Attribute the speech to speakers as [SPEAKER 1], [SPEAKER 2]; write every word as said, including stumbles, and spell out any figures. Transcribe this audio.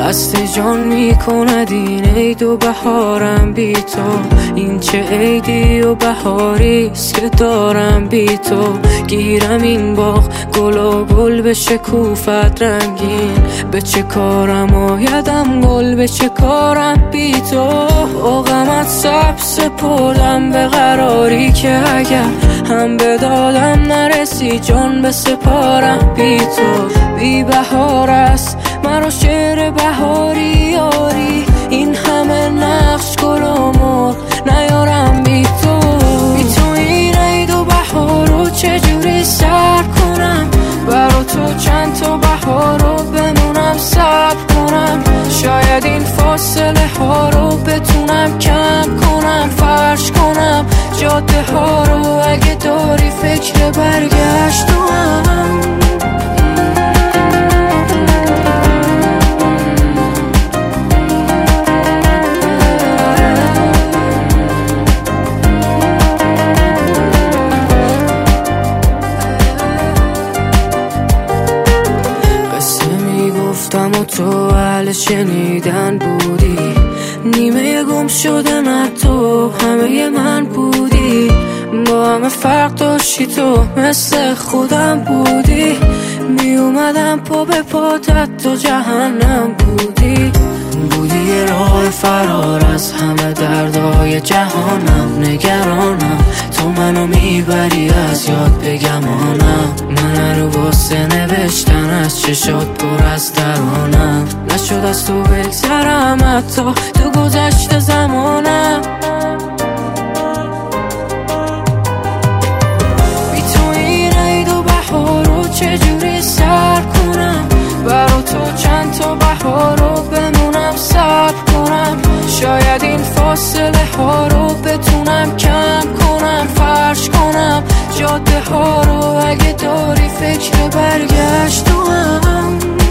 [SPEAKER 1] خسته جان میکند این عید و بهارم بی تو. این چه عیدی و بهاریست که دارم بی تو. گیرم این باغ گل و گل به شکوفت رنگین، به چه کارم آیدم گل به چه کارم بی تو. با غمت سب سپردم به قراری که اگر هم به دادم نرسی جان به سپارم بی تو. بی بهار است مرا شعر بهاری یاری، این همه نقش گل و مرغ نیارم بی تو. بی تو این عید و بهار رو چجوری سر کنم، برا تو چند تا بهار رو بمونم صبر کنم. شاید این فاصله ها رو بتونم کم کنم، فرش کنم جاده ها رو اگه داری فکر برگشت تو هم. گفتم و تو اهل شنیدن بودی، نیمه گم شده نه تو همه من بودی. با همه فرق داشتی تو مثل خودم بودی، می اومدم پا به پاتت تو جهنم بودی. بودی یه راه فرار از همه دردای جهانم، نگرانم تو منو میبری از یاد بگمانم. من رو واسه نوشتن از چشات پر از ترانم، نشد از تو بگذرم حتی تو گذشت زمانم. بی تو این عید و بهار رو چجوری سر کنم، برا تو چند تا بهار رو بمونم صبر کنم. شاید این فاصله ها رو بتونم کم کنم، فرش کنم جاده ها رو اگه داری فکر برگشت تو هم.